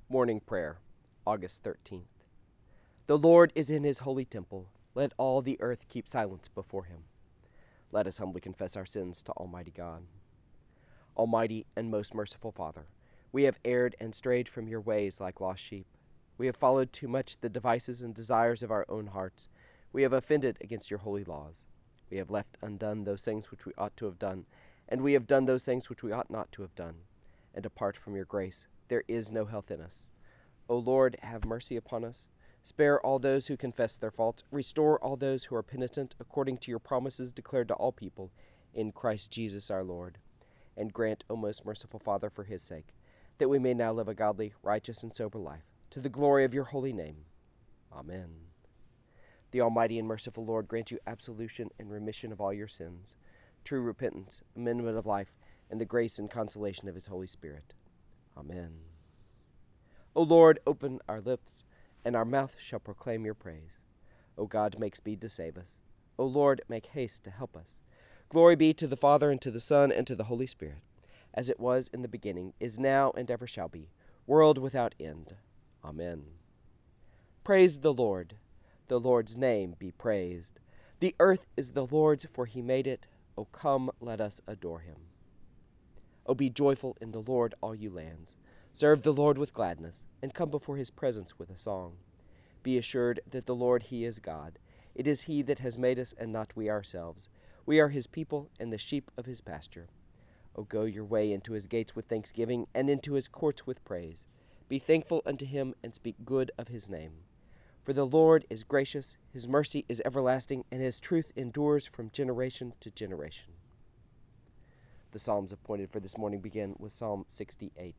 Morning Prayer, August 13th. The Lord is in his holy temple. Let all the earth keep silence before him. Let us humbly confess our sins to Almighty God. Almighty and most merciful Father, we have erred and strayed from your ways like lost sheep. We have followed too much the devices and desires of our own hearts. We have offended against your holy laws. We have left undone those things which we ought to have done, and we have done those things which we ought not to have done. And apart from your grace, there is no health in us. O Lord, have mercy upon us. Spare all those who confess their faults. Restore all those who are penitent, according to your promises declared to all people, in Christ Jesus our Lord. And grant, O most merciful Father, for his sake, that we may now live a godly, righteous, and sober life, to the glory of your holy name. Amen. The Almighty and merciful Lord grant you absolution and remission of all your sins, true repentance, amendment of life, and the grace and consolation of his Holy Spirit. Amen. O Lord, open our lips, and our mouth shall proclaim your praise. O God, make speed to save us. O Lord, make haste to help us. Glory be to the Father, and to the Son, and to the Holy Spirit, as it was in the beginning, is now, and ever shall be, world without end. Amen. Praise the Lord. The Lord's name be praised. The earth is the Lord's, for he made it. O come, let us adore him. O be joyful in the Lord, all you lands. Serve the Lord with gladness, and come before his presence with a song. Be assured that the Lord, he is God. It is he that has made us, and not we ourselves. We are his people, and the sheep of his pasture. O go your way into his gates with thanksgiving, and into his courts with praise. Be thankful unto him, and speak good of his name. For the Lord is gracious, his mercy is everlasting, and his truth endures from generation to generation. The Psalms appointed for this morning begin with Psalm 68.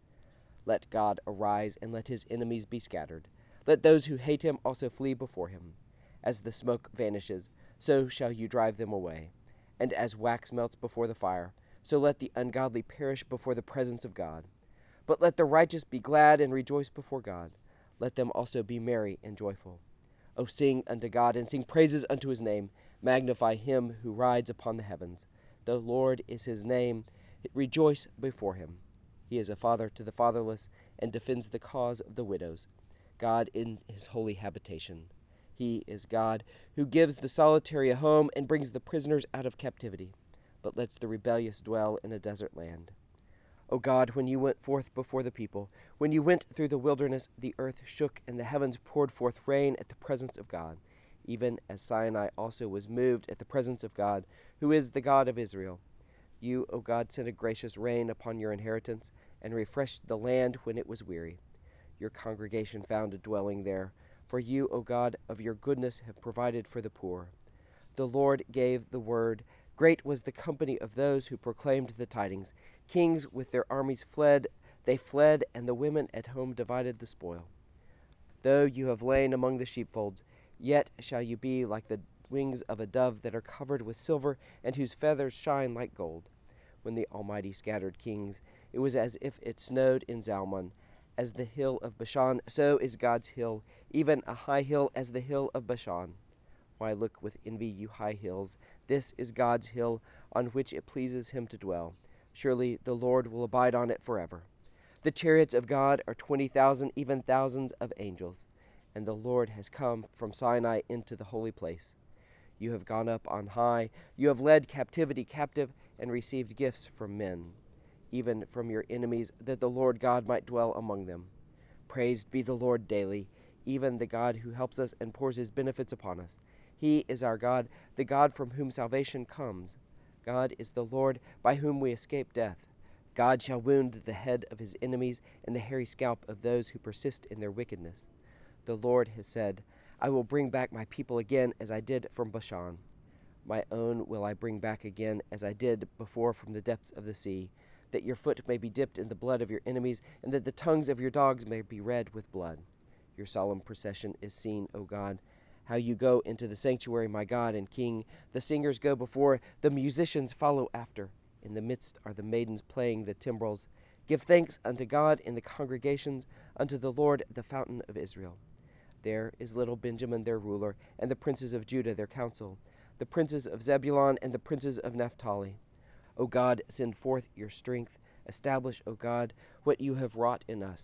Let God arise, and let his enemies be scattered. Let those who hate him also flee before him. As the smoke vanishes, so shall you drive them away. And as wax melts before the fire, so let the ungodly perish before the presence of God. But let the righteous be glad and rejoice before God. Let them also be merry and joyful. O sing unto God, and sing praises unto his name. Magnify him who rides upon the heavens. The Lord is his name. Rejoice before him. He is a father to the fatherless, and defends the cause of the widows. God in his holy habitation. He is God, who gives the solitary a home, and brings the prisoners out of captivity, but lets the rebellious dwell in a desert land. O God, when you went forth before the people, when you went through the wilderness, the earth shook, and the heavens poured forth rain at the presence of God, even as Sinai also was moved at the presence of God, who is the God of Israel. You, O God, sent a gracious rain upon your inheritance, and refreshed the land when it was weary. Your congregation found a dwelling there, for you, O God, of your goodness have provided for the poor. The Lord gave the word. Great was the company of those who proclaimed the tidings. Kings with their armies fled. They fled, and the women at home divided the spoil. Though you have lain among the sheepfolds, yet shall you be like the wings of a dove that are covered with silver, and whose feathers shine like gold. When the Almighty scattered kings, it was as if it snowed in Zalmon. As the hill of Bashan, so is God's hill, even a high hill as the hill of Bashan. Why look with envy, you high hills? This is God's hill, on which it pleases him to dwell. Surely the Lord will abide on it forever. The chariots of God are 20,000, even thousands of angels. And the Lord has come from Sinai into the holy place. You have gone up on high. You have led captivity captive, and received gifts from men, even from your enemies, that the Lord God might dwell among them. Praised be the Lord daily, even the God who helps us and pours his benefits upon us. He is our God, the God from whom salvation comes. God is the Lord, by whom we escape death. God shall wound the head of his enemies, and the hairy scalp of those who persist in their wickedness. The Lord has said, I will bring back my people again as I did from Bashan. My own will I bring back again as I did before from the depths of the sea, that your foot may be dipped in the blood of your enemies, and that the tongues of your dogs may be red with blood. Your solemn procession is seen, O God, how you go into the sanctuary, my God and King. The singers go before, the musicians follow after. In the midst are the maidens playing the timbrels. Give thanks unto God in the congregations, unto the Lord the fountain of Israel. There is little Benjamin their ruler, and the princes of Judah their council, the princes of Zebulun and the princes of Naphtali. O God, send forth your strength. Establish, O God, what you have wrought in us.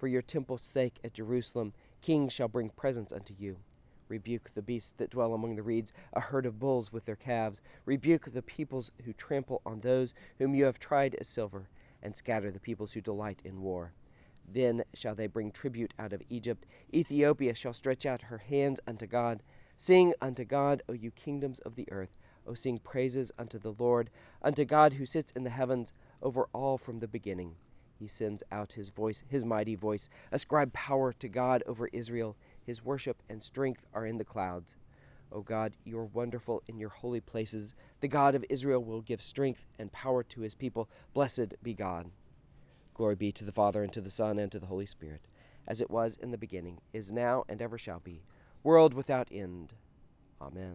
For your temple's sake at Jerusalem, kings shall bring presents unto you. Rebuke the beasts that dwell among the reeds, a herd of bulls with their calves. Rebuke the peoples who trample on those whom you have tried as silver, and scatter the peoples who delight in war. Then shall they bring tribute out of Egypt. Ethiopia shall stretch out her hands unto God. Sing unto God, O you kingdoms of the earth. O sing praises unto the Lord, unto God who sits in the heavens, over all from the beginning. He sends out his voice, his mighty voice. Ascribe power to God over Israel. His worship and strength are in the clouds. O God, you are wonderful in your holy places. The God of Israel will give strength and power to his people. Blessed be God. Glory be to the Father, and to the Son, and to the Holy Spirit, as it was in the beginning, is now, and ever shall be, world without end. Amen.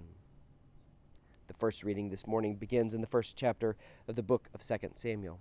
The first reading this morning begins in the first chapter of the book of 2 Samuel.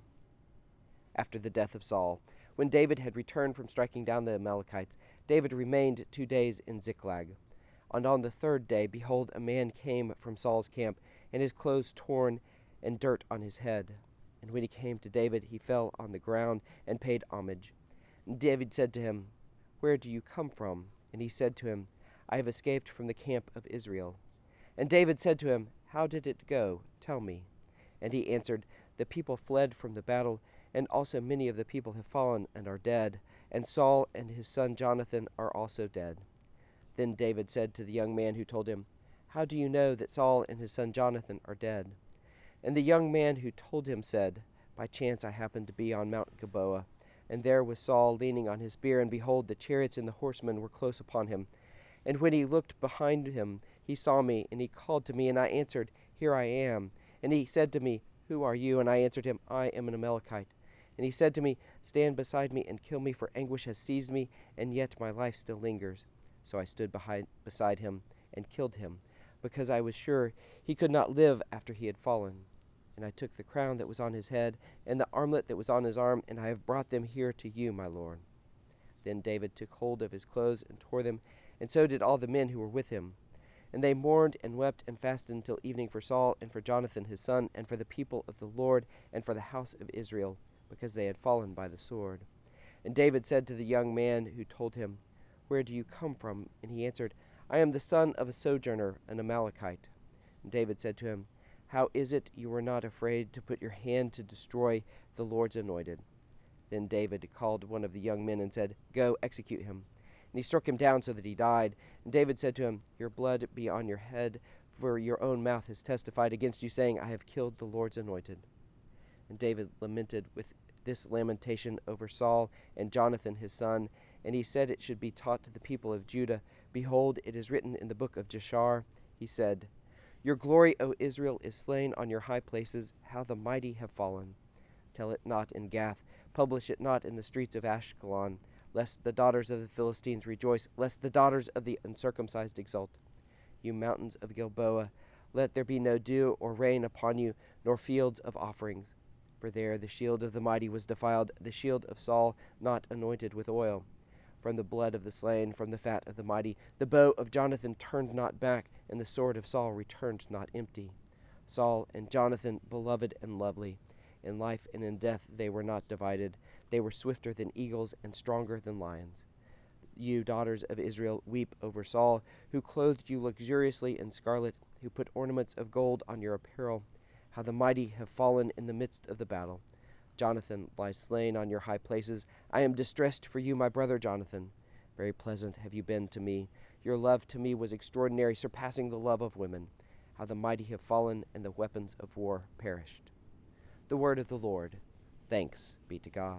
After the death of Saul, when David had returned from striking down the Amalekites, David remained 2 days in Ziklag. And on the third day, behold, a man came from Saul's camp, and his clothes torn, and dirt on his head. And when he came to David, he fell on the ground and paid homage. And David said to him, Where do you come from? And he said to him, I have escaped from the camp of Israel. And David said to him, How did it go? Tell me. And he answered, The people fled from the battle, and also many of the people have fallen and are dead, and Saul and his son Jonathan are also dead. Then David said to the young man who told him, How do you know that Saul and his son Jonathan are dead? And the young man who told him said, By chance I happened to be on Mount Gilboa, and there was Saul leaning on his spear, and behold, the chariots and the horsemen were close upon him. And when he looked behind him, he saw me, and he called to me, and I answered, Here I am. And he said to me, Who are you? And I answered him, I am an Amalekite. And he said to me, Stand beside me and kill me, for anguish has seized me, and yet my life still lingers. So I stood beside him and killed him, because I was sure he could not live after he had fallen. And I took the crown that was on his head, and the armlet that was on his arm, and I have brought them here to you, my lord. Then David took hold of his clothes and tore them, and so did all the men who were with him. And they mourned and wept and fasted until evening for Saul and for Jonathan his son, and for the people of the Lord, and for the house of Israel, because they had fallen by the sword. And David said to the young man who told him, Where do you come from? And he answered, I am the son of a sojourner, an Amalekite. And David said to him, How is it you were not afraid to put your hand to destroy the Lord's anointed? Then David called one of the young men and said, Go, execute him. And he struck him down so that he died. And David said to him, Your blood be on your head, for your own mouth has testified against you, saying, I have killed the Lord's anointed. And David lamented with this lamentation over Saul and Jonathan his son, and he said it should be taught to the people of Judah. Behold, it is written in the book of Jashar. He said, Your glory, O Israel, is slain on your high places, how the mighty have fallen. Tell it not in Gath, publish it not in the streets of Ashkelon, lest the daughters of the Philistines rejoice, lest the daughters of the uncircumcised exult. You mountains of Gilboa, let there be no dew or rain upon you, nor fields of offerings. For there the shield of the mighty was defiled, the shield of Saul not anointed with oil. From the blood of the slain, from the fat of the mighty, the bow of Jonathan turned not back, and the sword of Saul returned not empty. Saul and Jonathan, beloved and lovely. In life and in death they were not divided. They were swifter than eagles and stronger than lions. You, daughters of Israel, weep over Saul, who clothed you luxuriously in scarlet, who put ornaments of gold on your apparel. How the mighty have fallen in the midst of the battle. Jonathan lies slain on your high places. I am distressed for you, my brother Jonathan. Very pleasant have you been to me. Your love to me was extraordinary, surpassing the love of women. How the mighty have fallen, and the weapons of war perished. The word of the Lord. Thanks be to God.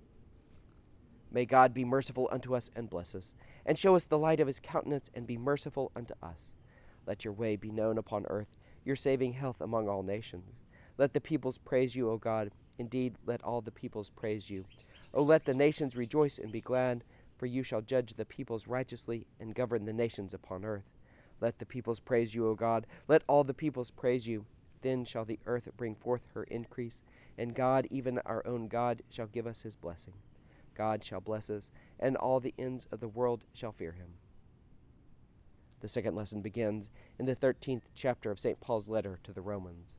May God be merciful unto us and bless us, and show us the light of his countenance, and be merciful unto us. Let your way be known upon earth, your saving health among all nations. Let the peoples praise you, O God. Indeed, let all the peoples praise you. O let the nations rejoice and be glad, for you shall judge the peoples righteously and govern the nations upon earth. Let the peoples praise you, O God. Let all the peoples praise you. Then shall the earth bring forth her increase, and God, even our own God, shall give us his blessing. God shall bless us, and all the ends of the world shall fear him. The second lesson begins in the 13th chapter of St. Paul's letter to the Romans.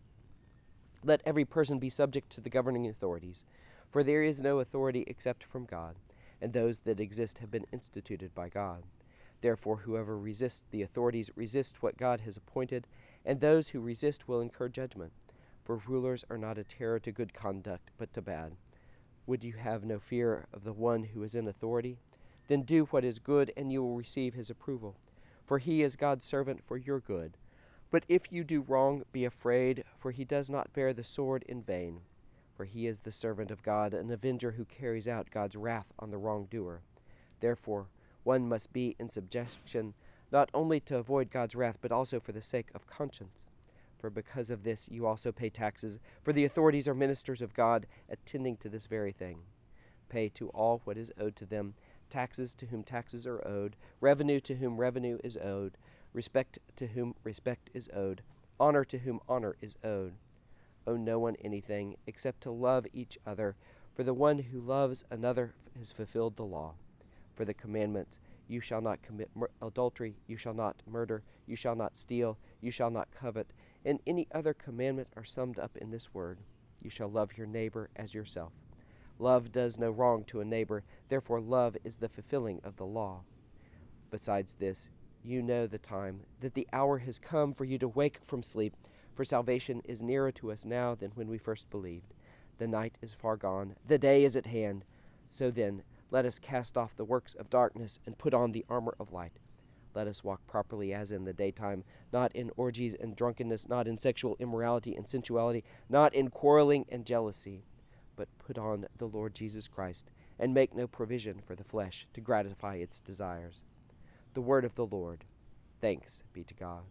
Let every person be subject to the governing authorities, for there is no authority except from God, and those that exist have been instituted by God. Therefore, whoever resists the authorities resists what God has appointed, and those who resist will incur judgment. For rulers are not a terror to good conduct, but to bad. Would you have no fear of the one who is in authority? Then do what is good, and you will receive his approval. For he is God's servant for your good. But if you do wrong, be afraid, for he does not bear the sword in vain. For he is the servant of God, an avenger who carries out God's wrath on the wrongdoer. Therefore, one must be in subjection, not only to avoid God's wrath, but also for the sake of conscience. For because of this you also pay taxes, for the authorities are ministers of God, attending to this very thing. Pay to all what is owed to them, taxes to whom taxes are owed, revenue to whom revenue is owed, respect to whom respect is owed, honor to whom honor is owed. Owe no one anything except to love each other, for the one who loves another has fulfilled the law. For the commandments, you shall not commit adultery, you shall not murder, you shall not steal, you shall not covet, and any other commandment are summed up in this word: you shall love your neighbor as yourself. Love does no wrong to a neighbor, therefore love is the fulfilling of the law. Besides this, you know the time, that the hour has come for you to wake from sleep, for salvation is nearer to us now than when we first believed. The night is far gone, the day is at hand. So then, let us cast off the works of darkness and put on the armor of light. Let us walk properly as in the daytime, not in orgies and drunkenness, not in sexual immorality and sensuality, not in quarreling and jealousy, but put on the Lord Jesus Christ, and make no provision for the flesh to gratify its desires. The word of the Lord. Thanks be to God.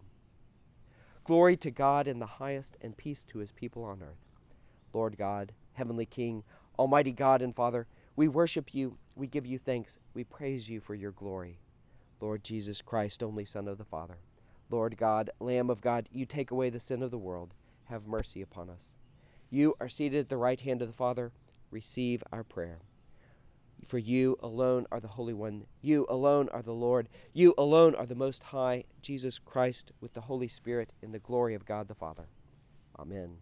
Glory to God in the highest, and peace to his people on earth. Lord God, heavenly King, almighty God and Father, we worship you, we give you thanks, we praise you for your glory. Lord Jesus Christ, only Son of the Father, Lord God, Lamb of God, you take away the sin of the world, have mercy upon us. You are seated at the right hand of the Father, receive our prayer. For you alone are the Holy One, you alone are the Lord, you alone are the Most High, Jesus Christ, with the Holy Spirit, in the glory of God the Father. Amen.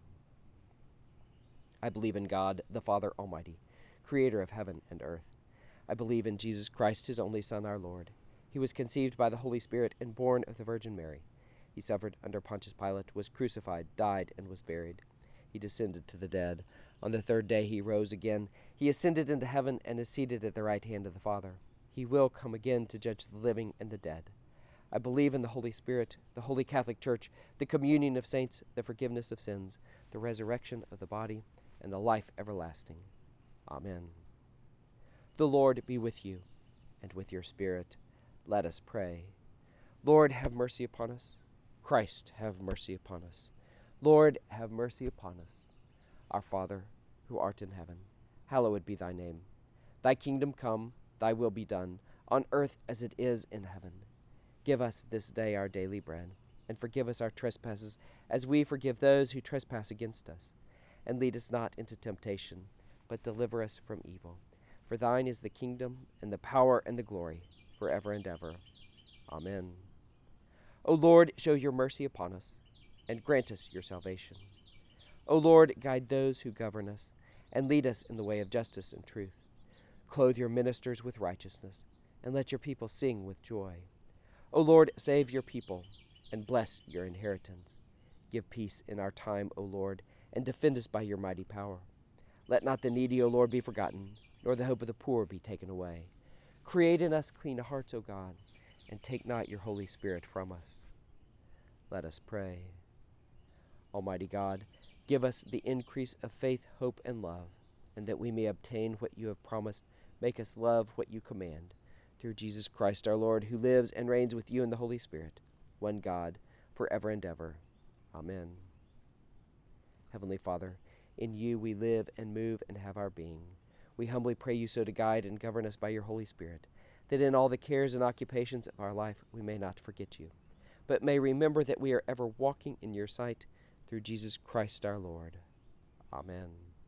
I believe in God, the Father Almighty, creator of heaven and earth. I believe in Jesus Christ, his only Son, our Lord. He was conceived by the Holy Spirit and born of the Virgin Mary. He suffered under Pontius Pilate, was crucified, died, and was buried. He descended to the dead. On the third day he rose again. He ascended into heaven and is seated at the right hand of the Father. He will come again to judge the living and the dead. I believe in the Holy Spirit, the Holy Catholic Church, the communion of saints, the forgiveness of sins, the resurrection of the body, and the life everlasting. Amen. The Lord be with you, and with your spirit. Let us pray. Lord, have mercy upon us. Christ, have mercy upon us. Lord, have mercy upon us. Our Father, who art in heaven, hallowed be thy name. Thy kingdom come, thy will be done, on earth as it is in heaven. Give us this day our daily bread, and forgive us our trespasses, as we forgive those who trespass against us. And lead us not into temptation, but deliver us from evil. For thine is the kingdom, and the power, and the glory, forever and ever. Amen. O Lord, show your mercy upon us, and grant us your salvation. O Lord, guide those who govern us, and lead us in the way of justice and truth. Clothe your ministers with righteousness, and let your people sing with joy. O Lord, save your people, and bless your inheritance. Give peace in our time, O Lord, and defend us by your mighty power. Let not the needy, O Lord, be forgotten, nor the hope of the poor be taken away. Create in us clean hearts, O God, and take not your Holy Spirit from us. Let us pray. Almighty God, give us the increase of faith, hope, and love, and that we may obtain what you have promised, make us love what you command. Through Jesus Christ our Lord, who lives and reigns with you in the Holy Spirit, one God, forever and ever. Amen. Heavenly Father, in you we live and move and have our being. We humbly pray you so to guide and govern us by your Holy Spirit, that in all the cares and occupations of our life we may not forget you, but may remember that we are ever walking in your sight, through Jesus Christ our Lord. Amen.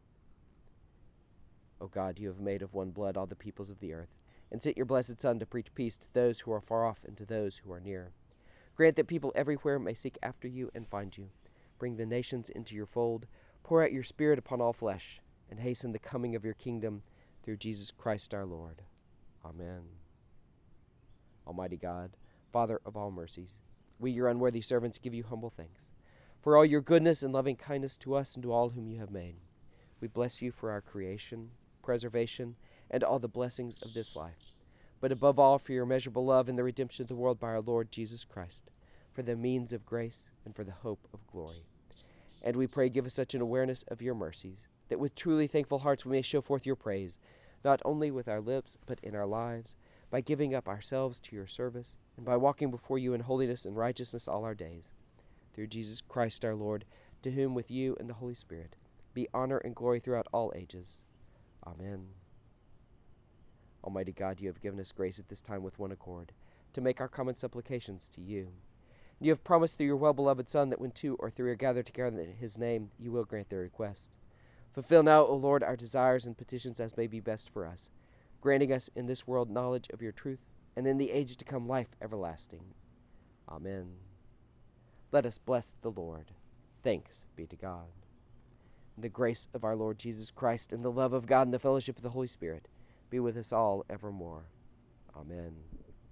O God, you have made of one blood all the peoples of the earth, and sent your blessed Son to preach peace to those who are far off and to those who are near. Grant that people everywhere may seek after you and find you. Bring the nations into your fold. Pour out your Spirit upon all flesh, and hasten the coming of your kingdom, through Jesus Christ our Lord. Amen. Almighty God, Father of all mercies, we, your unworthy servants, give you humble thanks for all your goodness and loving kindness to us and to all whom you have made. We bless you for our creation, preservation, and all the blessings of this life, but above all for your immeasurable love and the redemption of the world by our Lord Jesus Christ, for the means of grace and for the hope of glory. And we pray, give us such an awareness of your mercies, that with truly thankful hearts we may show forth your praise, not only with our lips, but in our lives, by giving up ourselves to your service, and by walking before you in holiness and righteousness all our days. Through Jesus Christ our Lord, to whom with you and the Holy Spirit be honor and glory throughout all ages. Amen. Almighty God, you have given us grace at this time with one accord, to make our common supplications to you. And you have promised through your well-beloved Son that when 2 or 3 are gathered together in his name, you will grant their requests. Fulfill now, O Lord, our desires and petitions as may be best for us, granting us in this world knowledge of your truth, and in the age to come life everlasting. Amen. Let us bless the Lord. Thanks be to God. And the grace of our Lord Jesus Christ, and the love of God, and the fellowship of the Holy Spirit be with us all evermore. Amen.